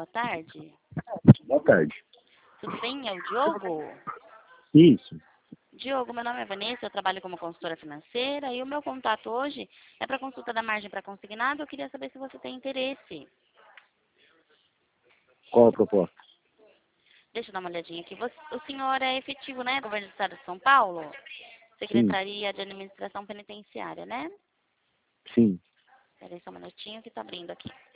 boa tarde. Boa tarde. Tudo bem? É o Diogo? Isso. Diogo, meu nome é Vanessa, eu trabalho como consultora financeira e o meu contato hoje é para consulta da margem para consignado. Eu queria saber se você tem interesse. Qual a proposta? Deixa eu dar uma olhadinha aqui. O senhor é efetivo, né? Governo do Estado de São Paulo? Sim. Secretaria de Administração Penitenciária, né? Sim. Espera aí só um minutinho que está abrindo aqui.